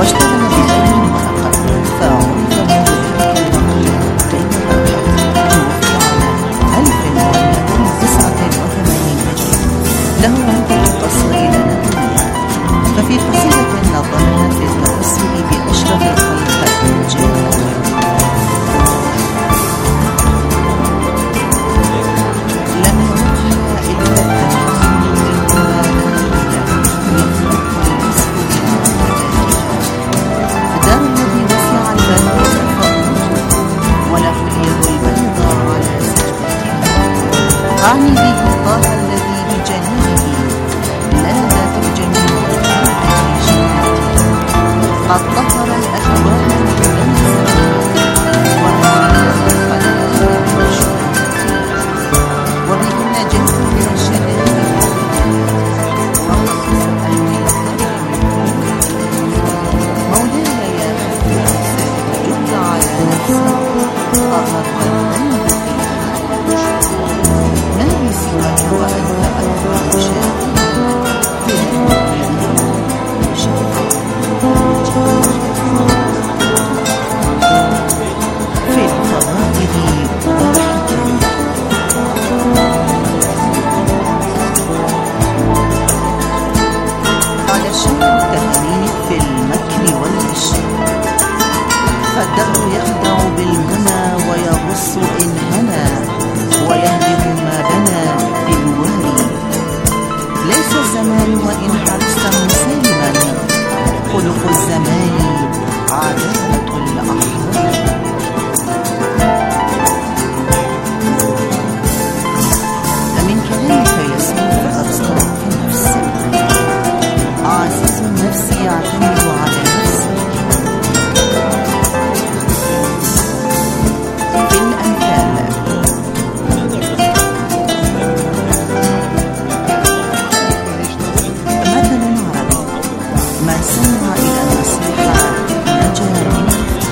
واشتغل بأجر وأقل، فعرف منذ ذلك الوقت كيف توفي على 1189 هجري. له عدة تصوير نبوية، ففي قصيدة نظمها في التوسل بأشرف الخلق الجاهل أعني به طه الذي بجنانه نادت الجميع قد طهر الأكوان من وبهن جاء من الشدائد مولاي يا جد على نفسي طهر الذنب سواك وأنت أكبر شاهد في الفضائل والحكم. على الشعر التهاني في المكر والغش، فالدهر يخدع بالمنى ويغص إن هنى ويهدم ما بنى بالوالي. ليس الزمان وإن حرصت مسلما، خلق الزمان عدالة الأحرار. فمن كلامك يسمو فأبصر نفسي، عزيز النفس يعتمد على نفسه. في الأمثال من سمع إلى النصيحة نجا من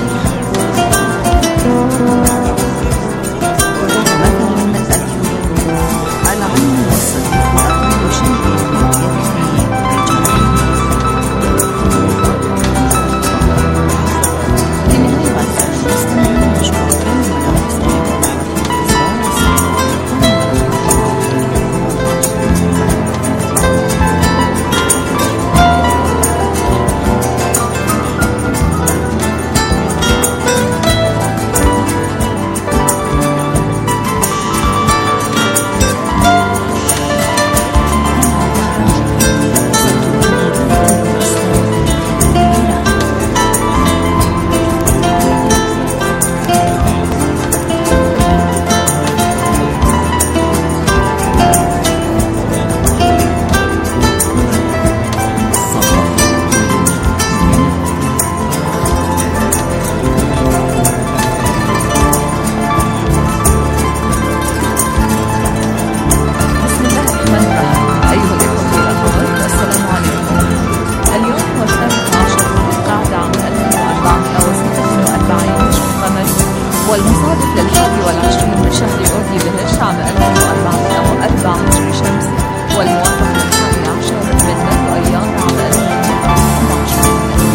مثلا العلم والصديق أقل شيء يكفي رجال. في نهاية الفرق استمر مشروعين ولو والمصادف لل21 من شهر أردي بهش عام 1404 هجري شمسي، والموافق لل11 من بدء أيار عام 2011.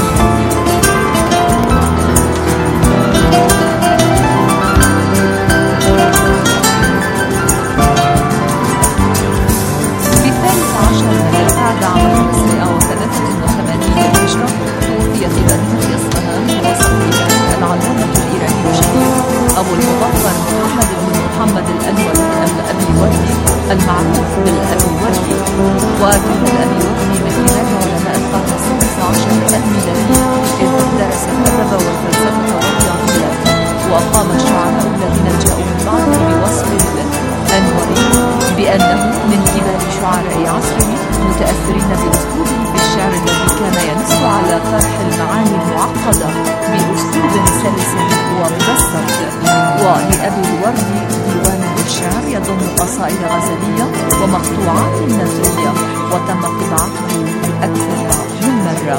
في 13 من القعدة عام 583 هجرة توفي في مدينة إصفهان ووصف إليه العلامة الإيراني الشهير أبو المظفر محمد بن محمد الأنوري الأبي وردي المعروف بالأبي وردي. وكان الأبي وردي من كبار علماء القرن السادس عشر الميلادي، إذ درس الأدب والفلسفة والرياضيات. وقام الشعراء الذين جاءوا من بعده بوصف الأنوري بأنه من كبار شعراء عصره، متأثرين بأسلوبه في الشعر الذي كان ينص على طرح المعاني المعقدة بأسلوب سلس ومبسط. ولأبي الوردي ديوان الشعر يضم قصائد غزلية ومقطوعات نثرية، وتم طباعته أكثر من مرة.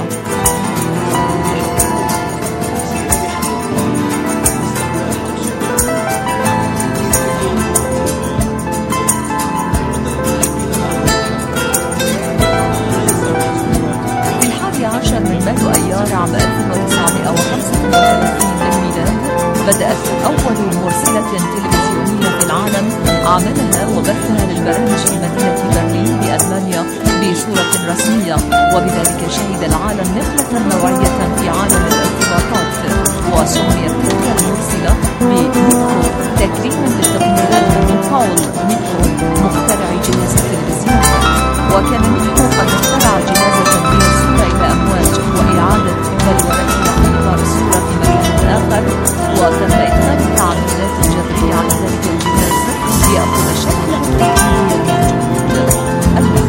في 11 من بدء أيار عام 1935 للميلاد بدأت أول مرسلة تلفزيونية في العالم عملها وبثها للبرامج في مدينة برلين بألمانيا بصورة رسمية، وبذلك شهد العالم نقلة نوعية في عالم الارتباطات. وسميت تلك المرسلة بنيكو تكريما للتقنيات من باول نيكو مخترع جهاز التلفزيون. وكان نيكو قد اخترع جهازا تنقل الصورة إلى أمواج وإعادة بلورتها في إطار الصورة في مكان آخر، وتم إدخال التعديلات الجذرية على ذلك الجهاز ليأخذ شكله التقليدي الموجود.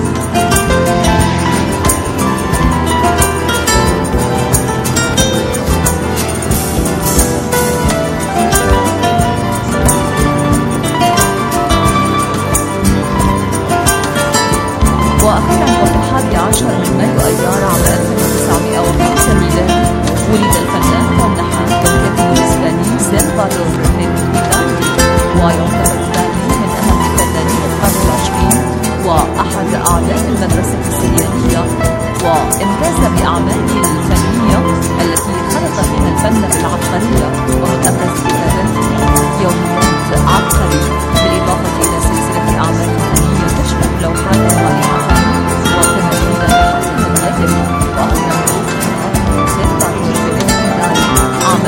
وأخيرا وفي 11 من مايو أيار عام 1905 ميلادي ولد الفنان والنحات والكاتب الإسباني سلفادور دالي، ويعتبر دالي من أهم فنانين القرن العشرين وأحد أعلام المدرسة السريالية، وامتاز بأعماله الفنية التي خلط فيها الفن بالعبقرية، ومن أبرز كتاباته يوميات عبقري، بالإضافة إلى سلسلة أعمال فنية تشمل لوحات رائعة وتماثيل حقيقية النادر. وأخيرا سلفادور دالي عام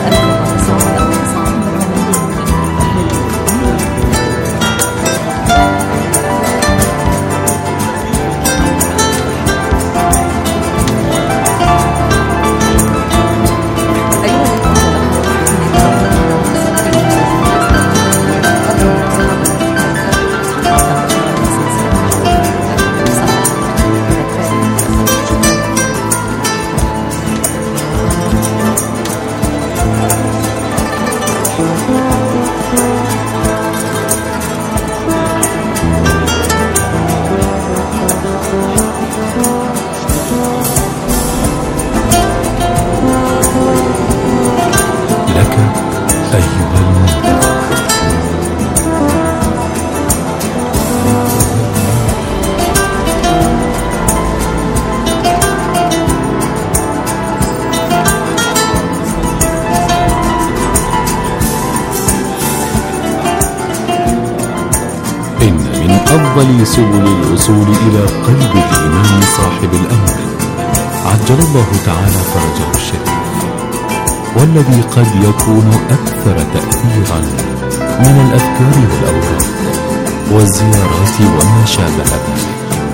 إن من أفضل سبل الوصول إلى قلب الإمام صاحب الأمر عجل الله تعالى فرجه الشريف، والذي قد يكون أكثر تأثيرا من الأذكار والأوراد والزيارات وما شابه ذلك،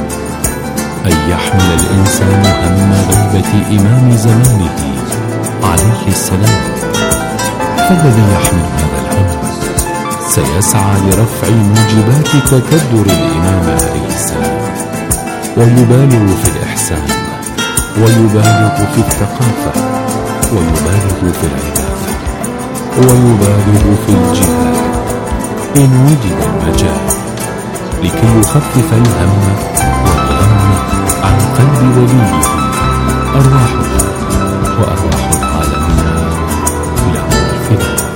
أن يحمل الإنسان هم غيبة إمام زمانه عليه السلام. فالذي يحمل هذا الهم سيسعى لرفع موجبات تكدر الإمام عليه السلام، ويبالغ في الإحسان، ويبالغ في الثقافة، ويبالغ في العبادة، ويبالغ في الجهاد إن وجد المجال، لكي يخفف الهم والغم عن قلب وليه أرواحنا وأرواح العالمين له الفداء.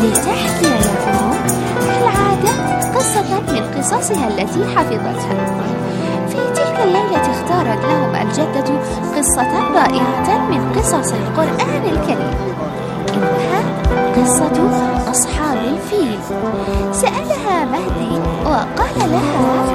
لتحكي له كالعادة قصة من قصصها التي حفظتها. في تلك الليلة اختارت لهم الجدة قصة رائعة من قصص القرآن الكريم، إنها قصة أصحاب الفيل. سألها مهدي وقال لها: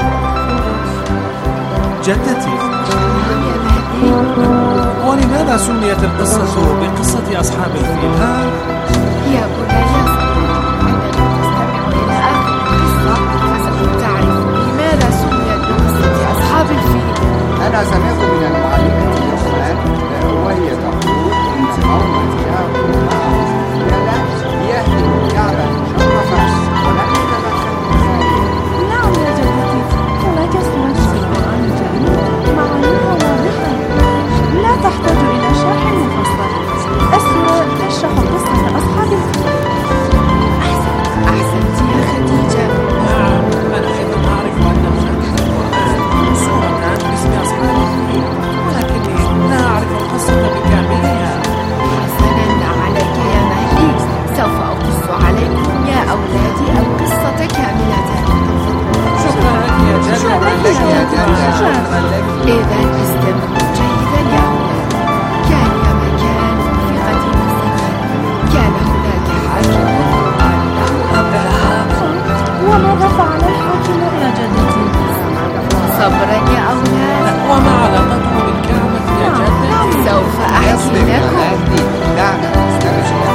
جدتي، يا مهدي، ولماذا سميت القصة بقصة أصحاب الفيل؟ يا بني، عندما تستمع إلى آخر القصة فسوف تعرف لماذا سميت بقصة أصحاب الفيل. أنا سمعت من المعلمة يوما وهي تقول إن قوم جاءوا معه يهدم الكعبة مشرفة ولم يتدخلوا في ذلك. نعم يا جدتي، هناك صور في القرآن الكريم معانيها واضحة لا تحتاج إلى شرح مفصل. السور تشرح قصة أصحاب الفيل. أحسنت يا خديجة. نعم، أنا أيضا أعرف أن هناك في القرآن سورة باسم أصحاب الفيل، ولكني لا أعرف القصة بكاملها. حسنا عليك يا مهدي، سوف أقص عليكم يا أولادي القصة كاملة. شكرا لك يا جدة. إذا استمعوا جيدا يا أولاد. كان يا مكان في قديم الزمان كان هناك حاكم يقال له أبرهة. وماذا فعل الحاكم يا جدتي؟ صبرا يا أولاد، وما علاقته بالكعبة يا جدة؟ سوف أحكي لكم. دعنا نسترجع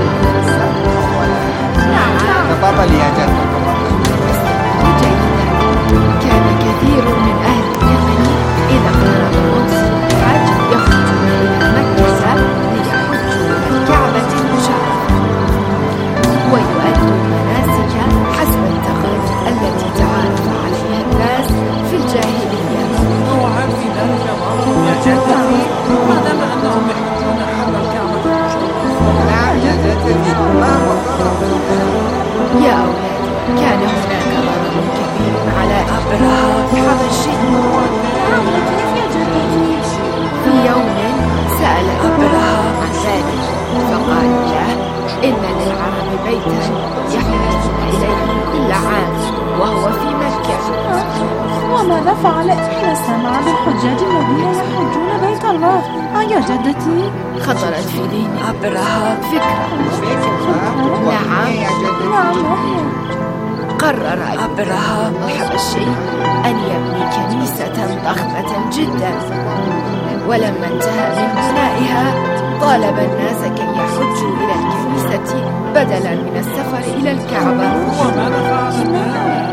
نعم، تفضل يا جدة. جيدا. كان كثير من أهل اليمن إذا قرب موسم الحج يخرجون إلى مكة ليحجوا إلى الكعبة المشرفة ويؤدوا المناسك حسب التقاليد التي تعارف عليها الناس في الجاهلية. وهل في ذلك ضرر يا جدتي؟ ما دام أنهم يحجون حول الكعبة المشرفة. نعم يا جدتي، ما هو الضرر؟ يا أولاد، كان هناك ضرر كبير على أبرهة الحبشي. نعم، وكيف يا جدتي؟ في يوم سأل أبرهة عن ذلك فقال له: إن للعرب بيتا يحتاجون إليه كل عام وهو في مكة. وماذا فعل إحدى السمع بالحجاج الذين يحجون بيت الله؟ يا جدتي؟ خطرت في ذهن أبرهة فكرة. نعم، يا جدتي. نعم، وهي قرر أبرهة الحبشي أن يبني كنيسة ضخمة جدا، ولما انتهى من بنائها طالب الناس كي يحجوا إلى الكنيسة بدلا من السفر إلى الكعبة. وماذا فعل الناس؟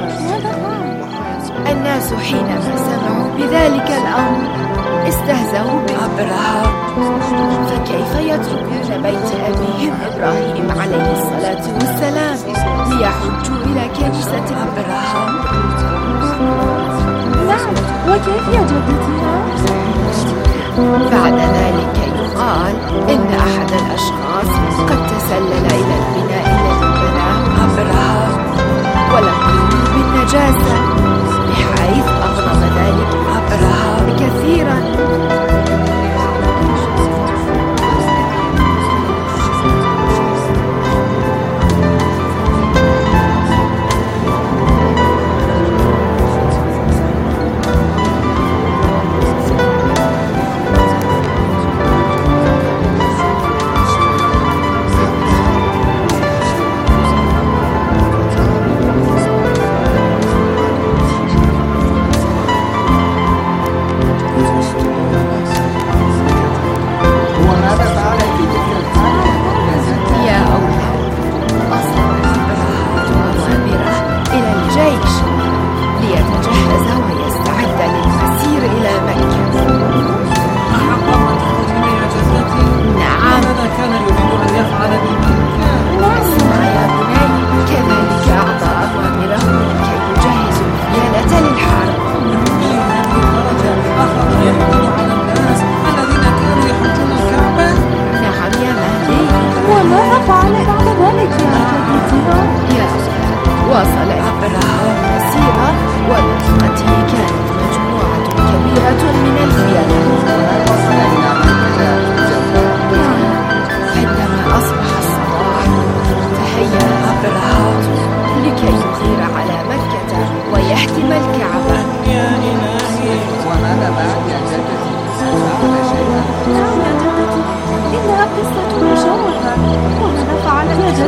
الناس حينما سمعوا بذلك الأمر استهزأوا بأبرهة، فكيف يتركون بيت أبيهم إبراهيم عليه الصلاة والسلام ليحجوا إلى كنيسة أبرهة؟ نعم، وكيف يا جدتي؟ بعد ذلك يقال إن أحد الأشخاص قد تسلل إلى البناء الذي بناه أبرهة ولقيه بالنجاسة، بحيث أغضب ذلك أبرهة كثيرا.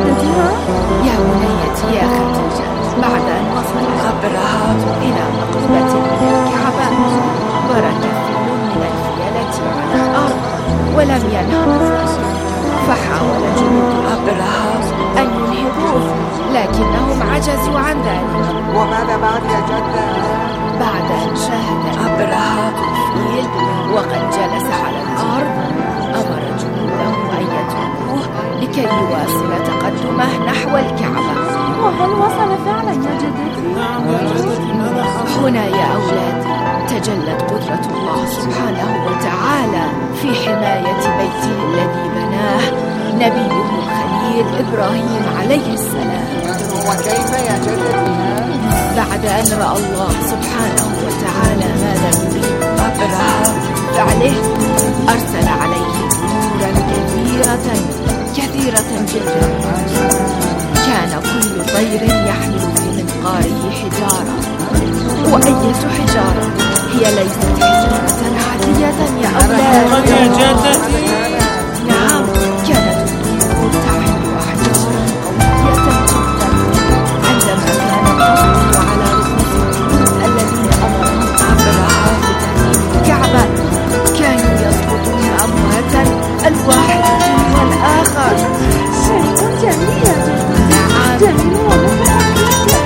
جدتها؟ يا بنيتي يا خديجة، بعد أن وصل أبرهة إلى مقربة من الكعبة برك فيل من الفيلة على الأرض ولم ينهض، فحاول جنود أبرهة أن ينهضوه لكنهم عجزوا عن ذلك. وماذا بعد يا جدة؟ بعد أن شاهد أبرهة الفيل وقد جلس على الأرض أمر جنوده أن يتركوه لكي يواصل تقدمه نحو الكعبة. وهل وصل فعلا يا جدتي؟ نعم يا جدتي، ماذا حصل؟ هنا يا أولادي تجلت قدرة الله سبحانه وتعالى في حماية بيته الذي بناه نبيه الخليل إبراهيم عليه السلام. وكيف يا جدتي؟ بعد أن رأى الله سبحانه وتعالى ما لم يريد أبرهة فعله أرسل عليه طيورا كثيرة جدا. كان كل طير يحمل في منقاره حجارة، وأية حجارة هي ليست حجارة عادية يا أولاد. يا جدتي، نعم، كانت الطيور تحمل أحجارا قوية جدا. عندما كانت تسقط على رؤوس الجنود الذين أمرهم أبرهة بتهديم الكعبة كانوا يسقطون أمواتا الواحد تلو الآخر. شيء جميل يا جدتي. نعم. جميل ومفرح جدا.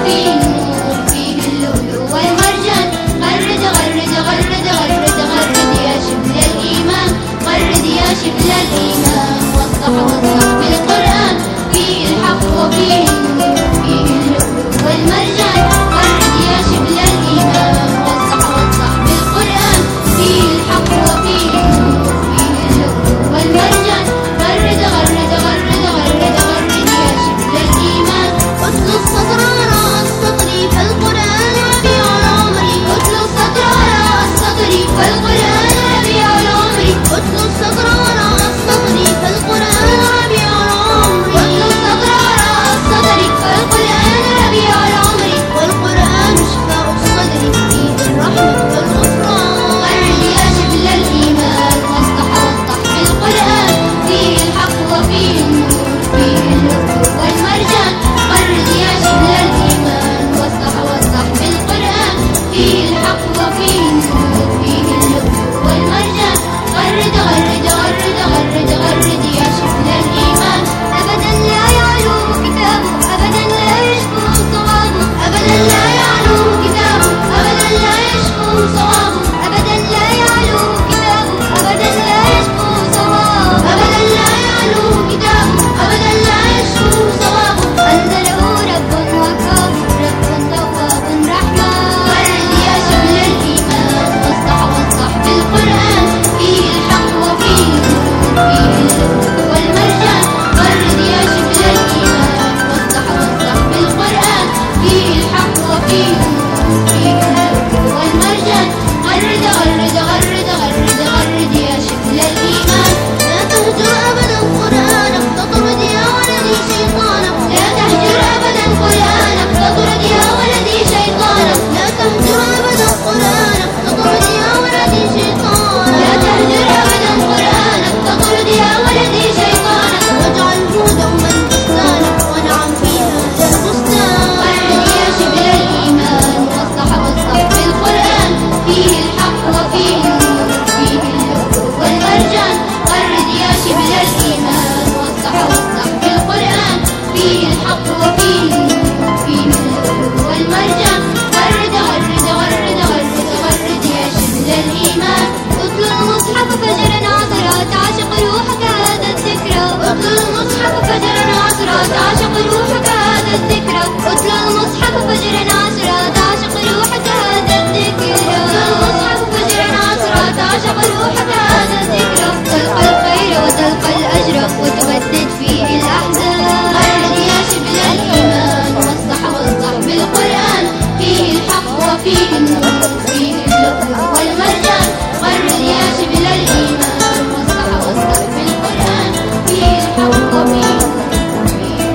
فيه النور فيه اللؤلؤ والمرجان غرد غرد غرد غرد غرد يا شبل الإيمان غرد يا شبل الإيمان وضح وضح بالقرآن فيه الحق وفيه النور فيه اللؤلؤ والمرجان غرد يا شبل الإيمان وضح وضح بالقرآن فيه الحق وفيه النور فيه اللؤلؤ والمرجان غرد غرد غرد غرد غرد يا شبل الإيمان أتل السطر وراء السطر فالقرآن ربيع العمر أتل السطر وراء السطر فالقرآن ربيع العمر أتل السطر وراء السطر فالقرآن ربيع العمر أتل السطر وراء السطر فالقرآن ربيع العمر والقرآن شفاء الصدر فيه الرحمة والغفران غرد يا شبل الإيمان وضح وضح بالقرآن فيه الحق وفيه النور فيه اللؤلؤ والمرجان غرد يا شبل الإيمان وضح وضح بالقرآن فيه الحق وفيه النور فيه اللؤلؤ والمرجان غرد غرد غرد غرد غرد يا شبل الإيمان أبدا لا يعلو كتابه أبدا لا يشكو صوابه أبدا لا يعلو كتابه أبدا لا يشكو صوابه أبدا لا يعلو كتابه أبدا لا يشكو صوابه أبدا لا يعلو كتابه أبدا لا يشكو صوابه أنزله رب وكاب رب تواب رحمن غرد يا شبل الإيمان وضح وضح بالقرآن فيه الحق وفيه النور فيه اللؤلؤ والمرجان غرد يا شبل الإيمان وضح وضح بالقرآن فيه الحق وفيه النور فيه اللؤلؤ والمرجان غرد غرد غرد غرد غرد يا شبل الإيمان لا تهجر أبدا قرآنك تطرد يا ولدي شيطانك لا تهجر أبدا قرآنك تطرد يا ولدي شيطانك لا تهجر أبدا قرآنك تطرد يا ولدي شيطانك لا تهجر أبدا قرآنك تطرد يا ولدي شيطانك واجعله دوما بستانك ونعم في هذا البستان غرد يا شبل الإيمان وضح وضح بالقرآن فيه الحق وفيه النور فيه اللؤلؤ والمرجان غرد يا شبل الإيمان وضح وضح بالقرآن فيه الحق وفيه النور فيه اللؤلؤ والمرجان غرد غرد غرد غرد غرد يا شبل الإيمان اتل المصحف فجرا عطرا تعشق روحك هذا الذكرى اتل المصحف فجرا عطرا تعشق روحك هذا الذكرى اتل المصحف فجرا عطرا تعشق روحك هذا الذكرى اتل المصحف فجرا عطرا تعشق روحك هذا الذكرى تلقى الخير وتلقى الأجر وتبدد فيه الأحزان غرد يا شبل الإيمان وضح وضح بالقرآن فيه الحق وفيه النور فيه اللؤلؤ والمرجان غرد يا شبل الإيمان وضح وضح بالقرآن فيه الحق وفيه النور فيه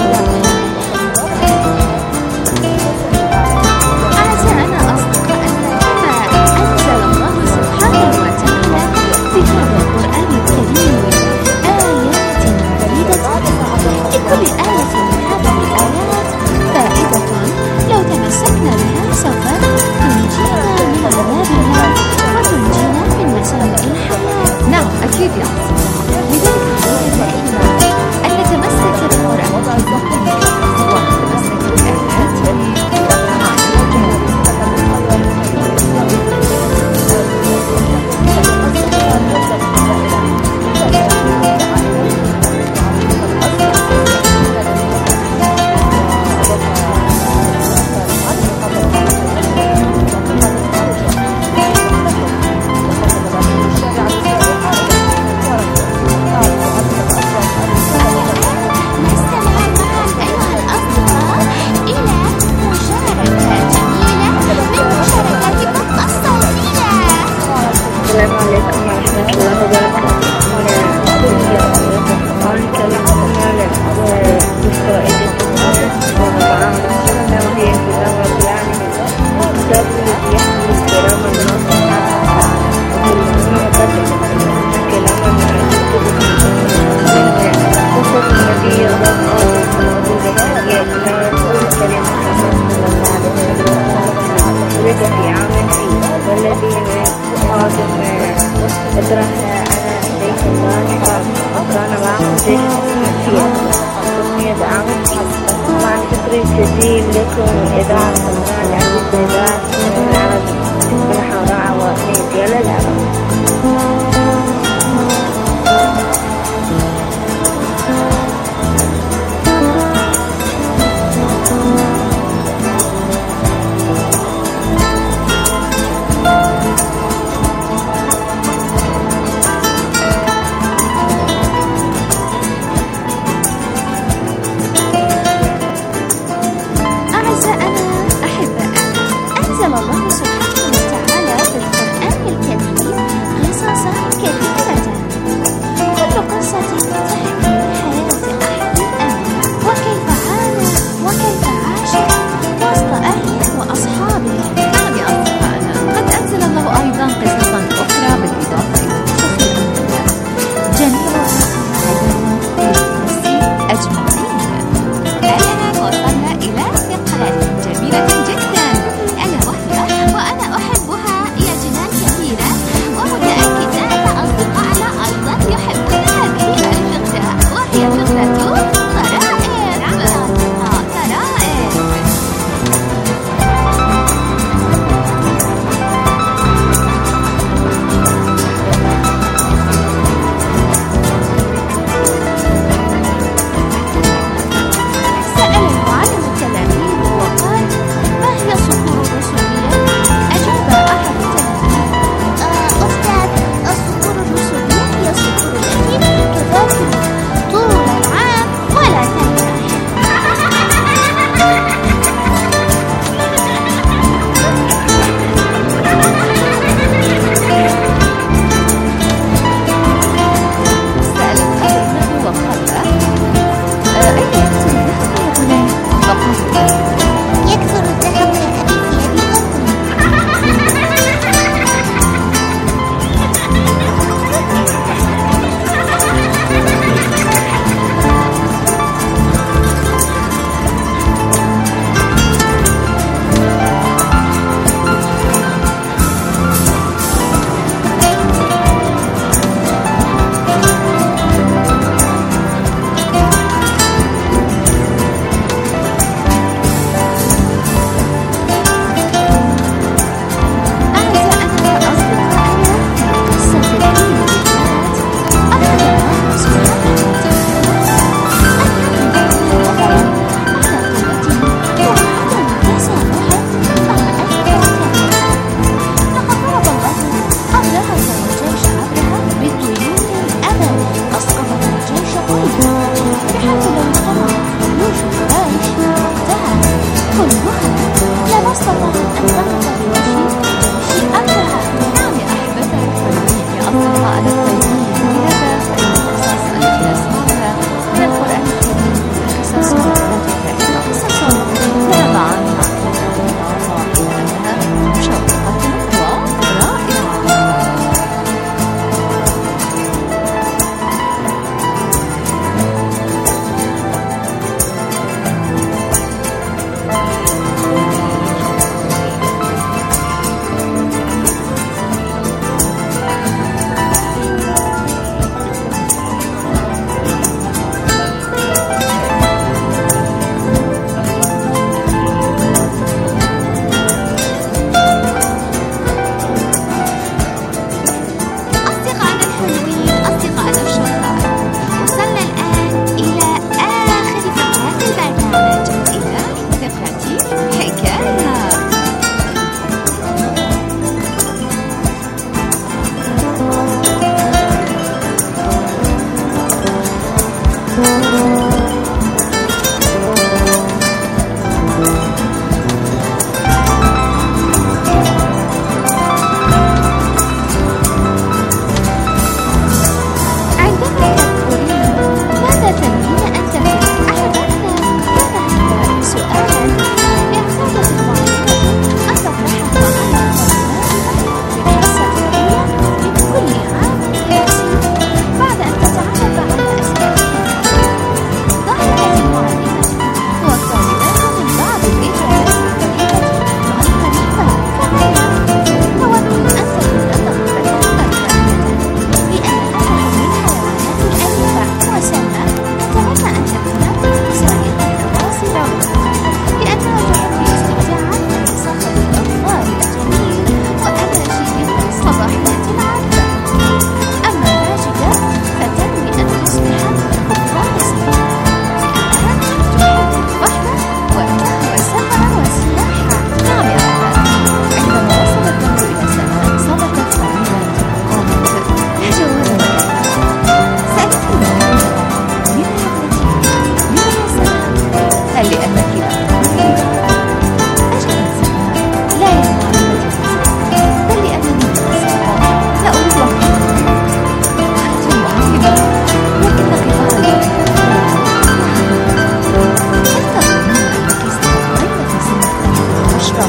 أعزائنا أصدقائنا كما أنزل الله سبحانه وتعالى في هذا القرآن الكريم آيات فريدة لكل آية من هذه الآيات فائدة لو تمسكنا بها سوف تنجينا من عذابها وتنجينا من مساوئ الحياة. نعم أكيد يا عزيزي، لذلك علينا أن نتمسك بالقرآن ونتمسك بآياته الإذاعة الصناعية العربية الإذاعة العربية بالحضارة وميديا العربية.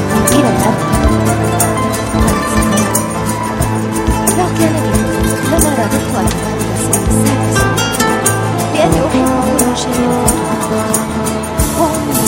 إلى الأبد. لو كان بي لما رددت على هذا الرسول السادس، لأني أحب كل شيء وأؤمن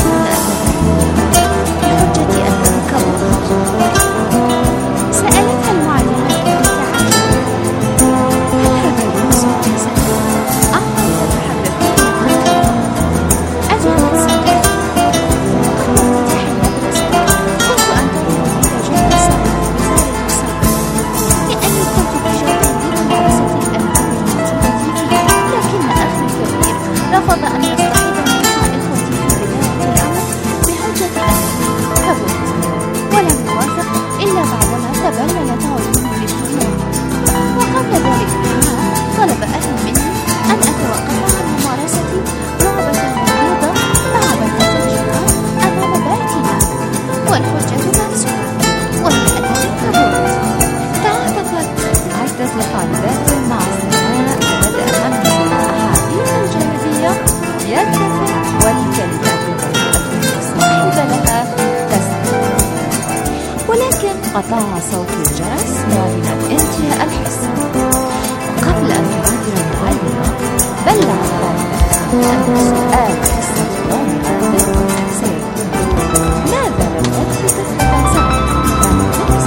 بحجة أنه كالله. سألتها المعلمة بتعجب: هل هذا الرسول حسن؟ أعطى تتحدثون عنه؟ أجابت سكت. وقبل افتتاح المدرسة كنت أنتظر منك جهد صغير بذلك الصبر، لأني كنت بشوق لممارسة الألعاب الموجودة فيه، لكن أخي الكبير رفض أن يصطحبني مع إخوتي في بداية الأمر بحجة أنه كبر، ولم يوافق إلا بعدما تبللت عيونه بالدموع. وقبل ذلك العام طلب أهلي مني أن أتوقف عن ممارسة لعبة مريضة مع بنات الجيران أمام بيتنا، والحجة مكسورة وهي أنني كبرت. تعاطفت عدة طالبات مع السماء، وبدأ منزل الأحاديث الجانبية يرتفع والكلمات البريئة المصاحبة لها تزداد. ولكن قطع صوت الجرس معلنا انتهاء الحصة. وقبل أن تغادر المعلمة بلغ طالبة أن سؤال حصة يومها سيكون: ماذا بدأت تتحدث عنه؟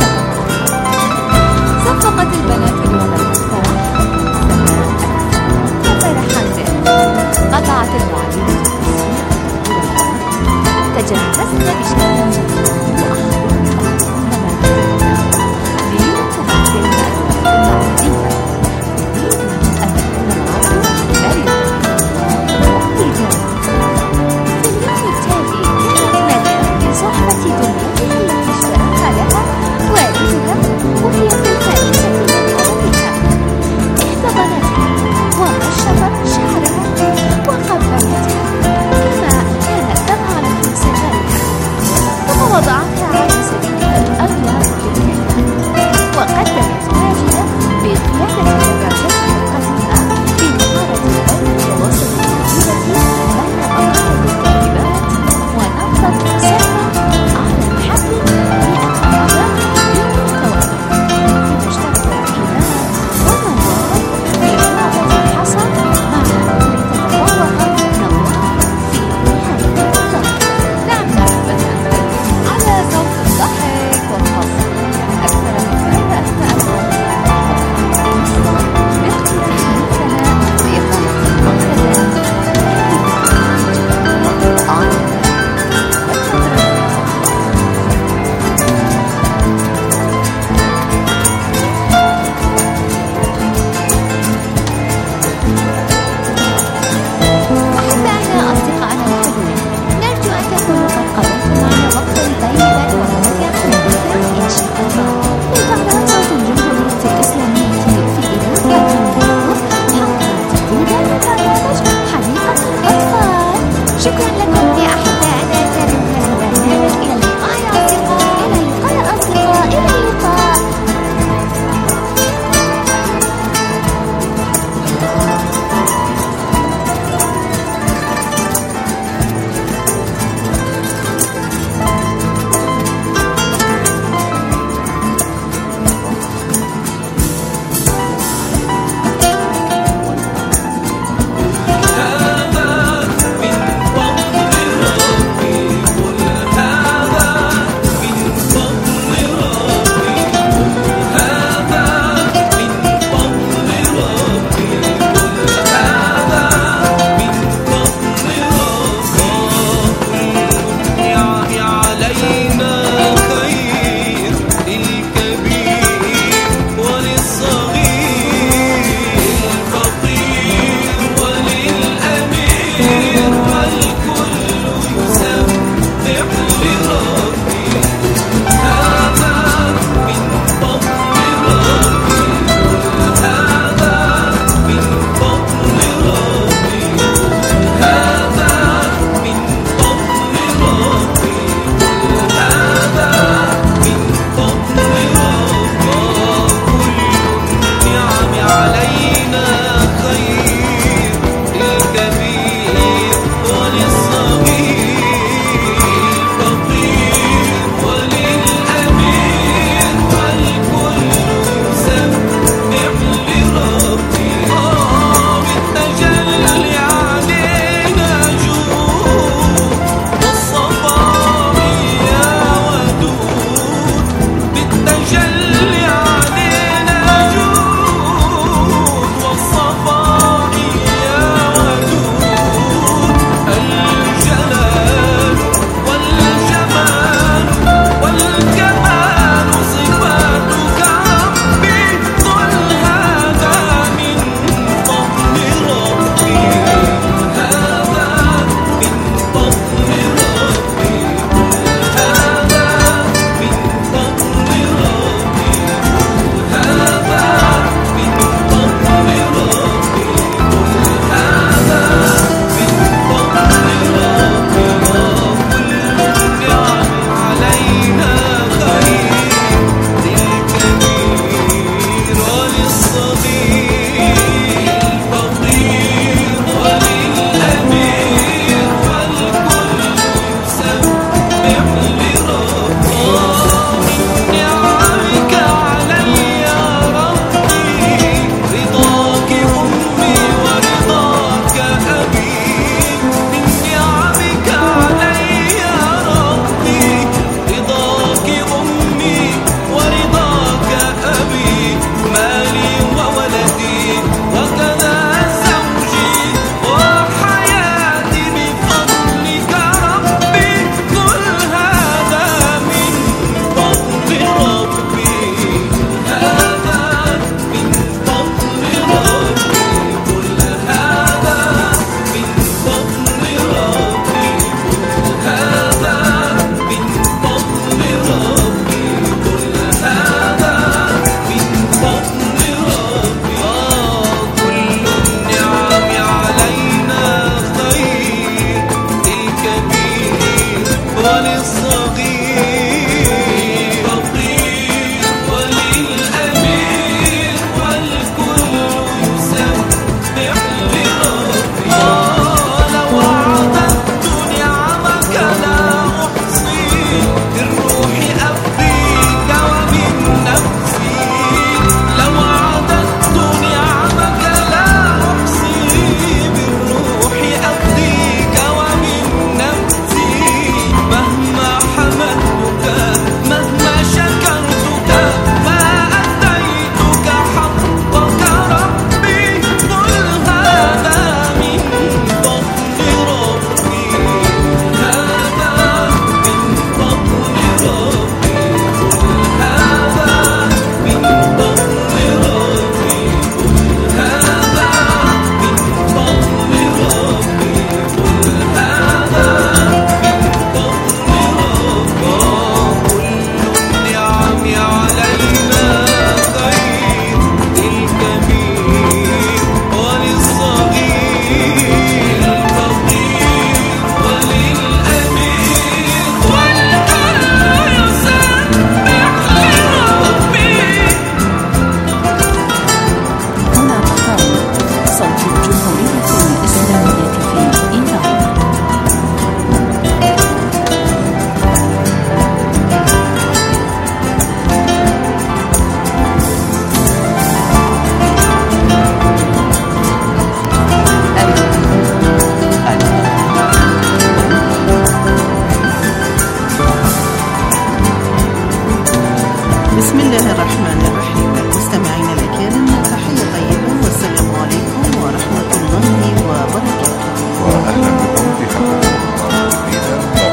صفقت البنات الولد الفرح وفرحا به. قطعت المعلمة تجهزنا بشكل جيد بسم الله الرحمن الرحيم. مستمعينا الكرام، تحية طيبة والسلام عليكم ورحمة الله وبركاته. وأهلا بكم في حلقة جديدة.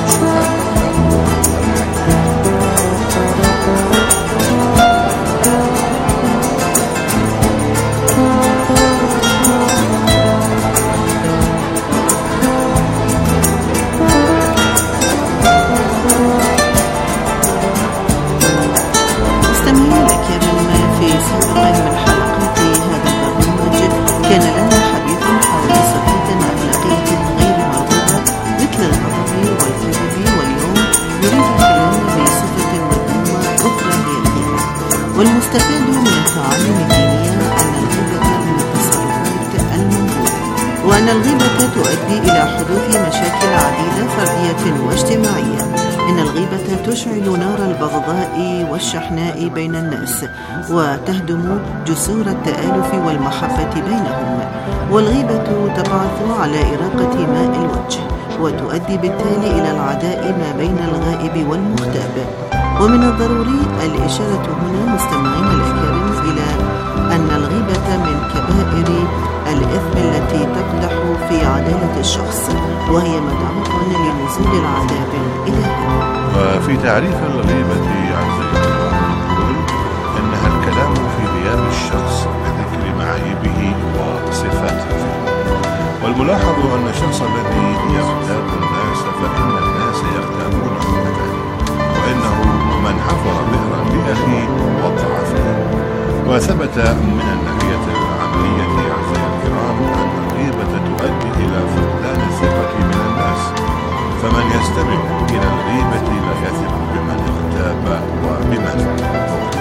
كان لنا حديث حول صفات أخلاقية غير مرغوبة مثل الغضب والكذب، واليوم نريد الكلام بصفة مذمومة أخرى هي الغيبة. والمستفاد من التعاليم الدينية أن الغيبة من التصرفات المنبوذة، وأن الغيبة تؤدي إلى حدوث مشاكل عديدة فردية واجتماعية. إن الغيبة تشعل نار البغضاء والشحناء بين الناس، وتهدم جسور التآلف والمحبة بينهم. والغيبة تبعث على إراقة ماء الوجه، وتؤدي بالتالي إلى العداء ما بين الغائب والمغتاب. ومن الضروري الإشارة هنا مستمعين الأكارم إلى أن الغيبة من كبائر الإثم التي تقدح في عدالة الشخص، وهي مدعوة لنزول العذاب الإلهي. وفي تعريف الغيبة عز وجل نقول إنها الكلام في غياب الشخص بذكر معايبه وصفاته. والملاحظ أن الشخص الذي يغتاب الناس فإن الناس يغتابونه كذلك، وإنه من حفر بئرا بأخيه وقع فيه. وثبت من الناحية العملية أعزائي الكرام أن الغيبة تؤدي إلى فقدان الثقة من الناس، فمن يستمع إلى الغيبة لا يثق بمن اغتاب وبمن اغتاب.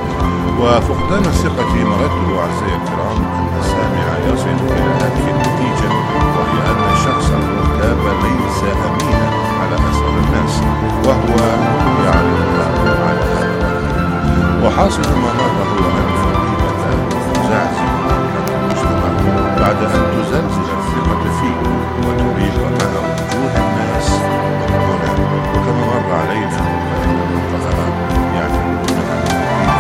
وفقدان الثقة مرده أعزائي الكرام أن السامع يصل إلى هذه النتيجة، وهي أن الشخص المغتاب ليس أمينا على أسر الناس، وهو يعرف على هذا. وحاصل ما مر هو أن الغيبة تزعزع المجتمع بعد أن تزلزل الثقة فيه وتريق على وجوه الناس هنا. وكما مر علينا فإن الفقهاء يعتمدون على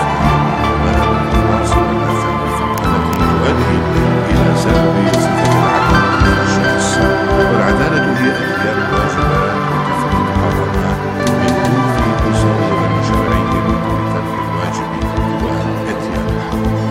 التي تؤدي إلى سلب صفة العدالة من الشخص. والعدالة هي اختيار الواجبات وتفريق المحرمات من دون تصور شرعي لترك الواجب وإتيان الحرام.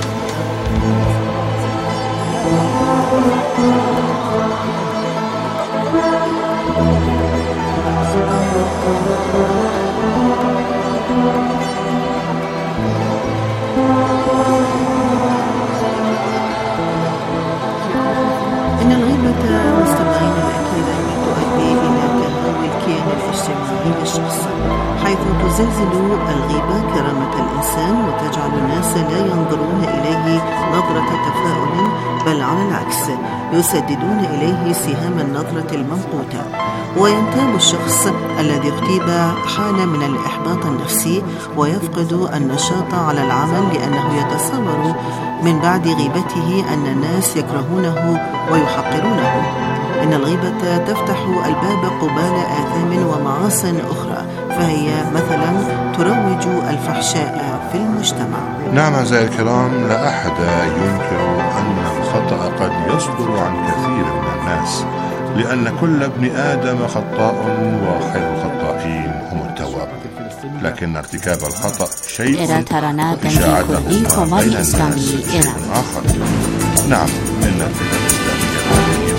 إن الغيبة مستمعين الأكارم تؤدي إلى تهاوي الكيان الاجتماعي للشخص، حيث تزلزل الغيبة كرامة الإنسان وتجعل الناس لا ينظرون إليه نظرة تفاؤل، بل على العكس يسددون إليه سهام النظرة الممقوتة. وينتاب الشخص الذي اغتيب حالة من الإحباط النفسي، ويفقد النشاط على العمل لأنه يتصور من بعد غيبته أن الناس يكرهونه ويحقرونه. إن الغيبة تفتح الباب قبال آثام ومعاصٍ أخرى، فهي مثلا تروج الفحشاء في المجتمع. نعم أعزائي الكرام، لا أحد ينكر أن الخطأ قد يصدر عن كثير من الناس، لأن كل ابن آدم خطاء وخير الخطائين هم التواب. لكن ارتكاب الخطأ شيء وإشاعته بين الناس آخر. نعم، إن الفتن الإسلامية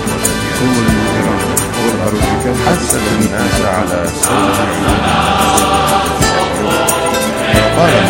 حثت الناس على سوء قال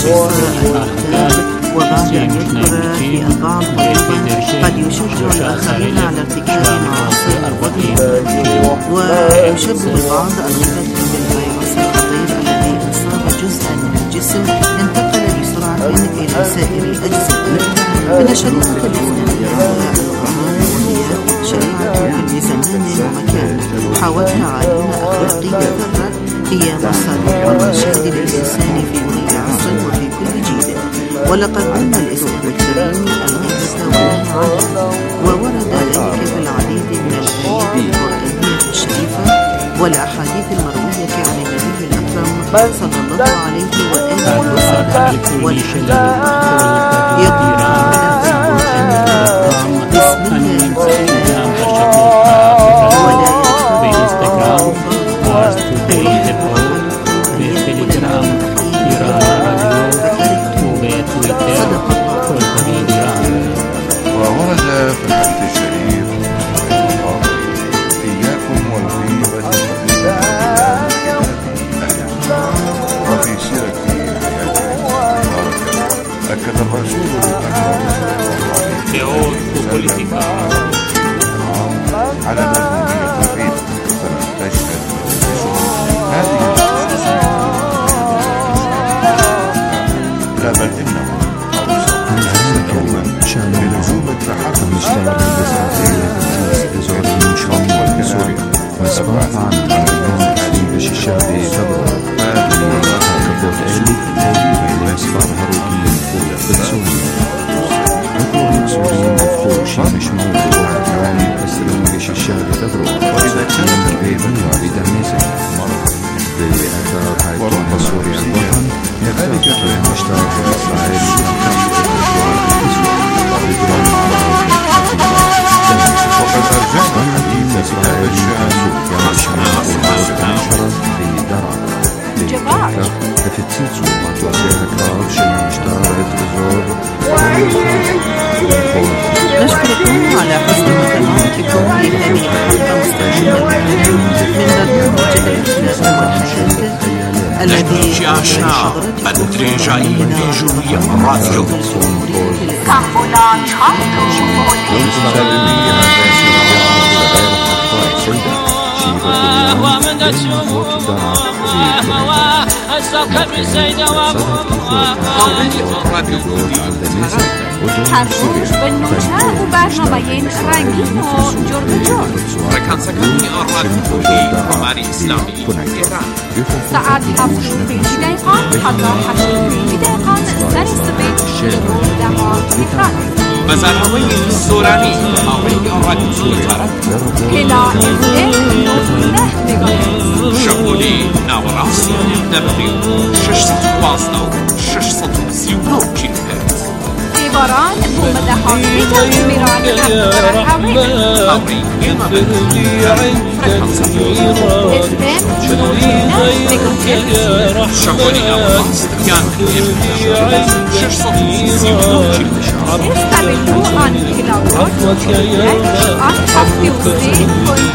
المختار وبعد أن يذكر في البعض طريقا قد يشجع الآخرين على ارتكاب معاصي الخطير ويشبه البعض الغيبة بالفيروس الخطير الذي أصاب جزءا من الجسم انتقل بسرعة إلى سائر الأجزاء. إن شريعة الإسلام وهي شريعة لزمان ومكان حاولها علم أخلاقي ذرة هي مصادر الرشاد للإنسان في كل عصر وفي كل جيل. ولقد ضم الإسلام الكريم الغيبة والنهي عنها وورد ذلك في العديد من الآيات القرآنية الشريفة والأحاديث المروية عن النبي الأكرم صلى الله عليه وآله وسلم والحديث يقول بسم الله وورد في الحديث الشريف إياكم والغيبة وفي سيرة أكد الرسول على مذمومية الغيبة فلم تشهد هذه لا بل إنه بلزوم التحكم سوريا مسبوق عن العلوم في الشعبي فبرو كبوت آلي تاريخ الأسفار هروبيين فوق بالسوريا وكل سوريين مفخوش مش موضوع عن أسلم جيش الشعبي فبرو وإذا كان كبيبا بدميزك بأثار هايتون سوريا الوطن كذلك في المشترك الإسرائيلي وقد أرجعنا الحديث إسرائيلي في درع كفتيتو وتوزيع كراف شنا مشترك بزور نشكركم على حسن متابعتكم لهذه الحلقة مستمرة من برنامج الأخلاق والحياة الذي حرفوش بالنوشة وبرنامجين رنگین و جرم ركان سكني الراديو وماري إسلامي ساعات 75 دقيقة حتى 80 دقيقة سر الصبح دقائق مزارعوي السوراني أو الراديو سوري هلا نوت ميجا شغولي ناوراسي دبليو 600 كيلو هرتز عباران بمداحات بتدميران الأكبر حوالي شغولي ناوراس كان استقبلوا عن كلاود عن حفظ وزيد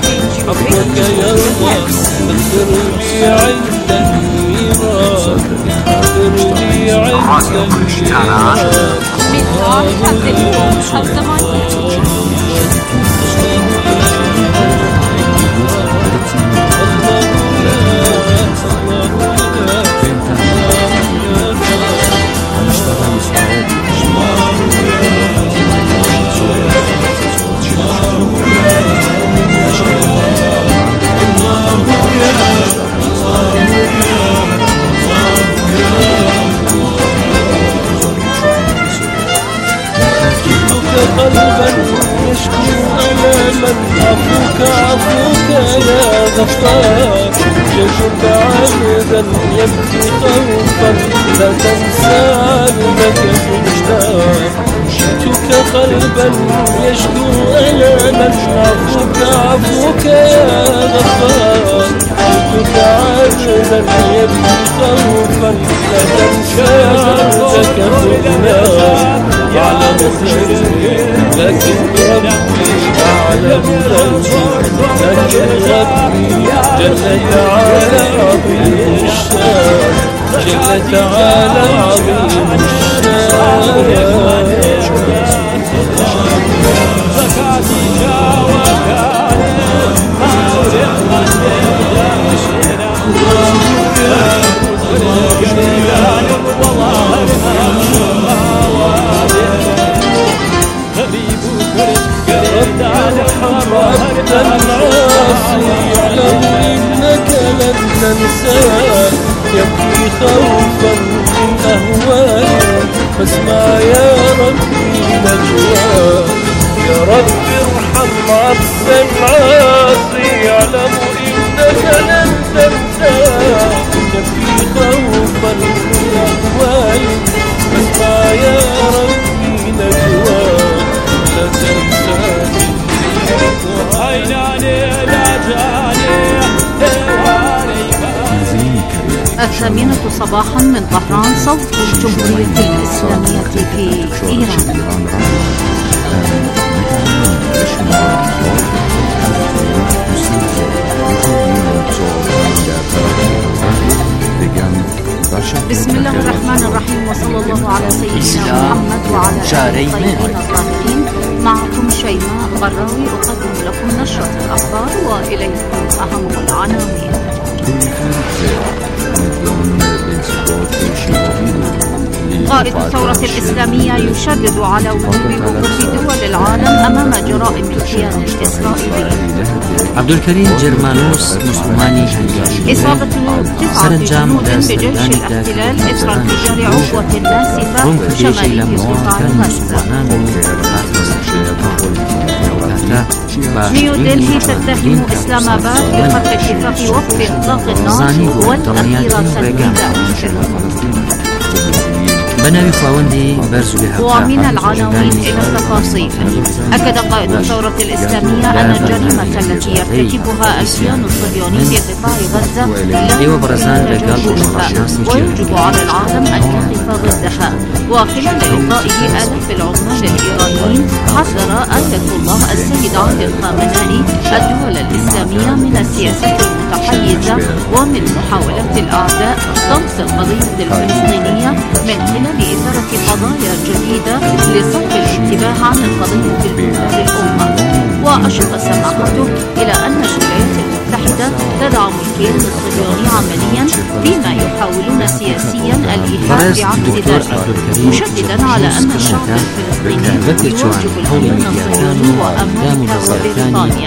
قلبا يشكو ألاما عفوك يا غفار يجب عبدا يبكي خوفا لا تنسى علمك مشتاق جئتك قلبا يشكو ألاما عفوك يا غفار جئتك عبدا يبكي خوفا لا تنسى علمك مشتاق يعلم الخير لكن ربي أعلم الخير لكن ربي جل تعالى عظيم الشان، جل تعالى عظيم الشان. حرمت العاصي يعلم إنك لن تنساه، يبكي خوفا من أهواله، فاسمع يا ربي نجواه. يا رب ارحم عبدا عاصي يعلم إنك لن تنساه، يبكي خوفا من أهواله، فاسمع يا ربي نجواه. لا تنساني الثامنة صباحا من طهران، صوت الجمهورية الإسلامية في إيران. بسم الله الرحمن الرحيم، وصلى الله على سيدنا محمد وعلى آله الطيبين الطاهرين. معكم شيماء غراوي، أقدم لكم نشرة الأخبار وإليكم أهم العناوين. قائد الثورة الإسلامية يشدد على وجوب وقوف دول العالم أمام جرائم الكيان الإسرائيلي. عبد الكريم جرمانوس مسلماني إصابة 9 جنود بجيش الاحتلال إثر انفجار عبوة ناسفة شمالي قطاع غزة. نيودلهي تتهم إسلام آباد بقتل اتفاق وقف إطلاق النار والأخيرة تنفيذ. ومن العناوين إلى التفاصيل. أكد قائد الثورة الإسلامية أن الجريمة التي يرتكبها الكيان الصهيوني في قطاع غزة لا ويجب على العالم أن يقف ضدها. وخلال لقائه آلاف العمال الإيرانيين حذر آية الله السيد علي الخامنئي الدول الإسلامية من السياسة المتحيزة ومن محاولات الأعداء ضبط القضية الفلسطينية من خلال إثارة قضايا جديدة لصرف الانتباه عن القضية الأولى للأمة. وأشار سماحته إلى أن الولايات المتحدة تدعم الكيان الصهيوني عمليا فيما يحاولون سياسيا الإيحاء بعكس ذلك، مشددا على أن الشعب الفلسطيني يواجه الكيان الصهيوني وأمريكا وبريطانيا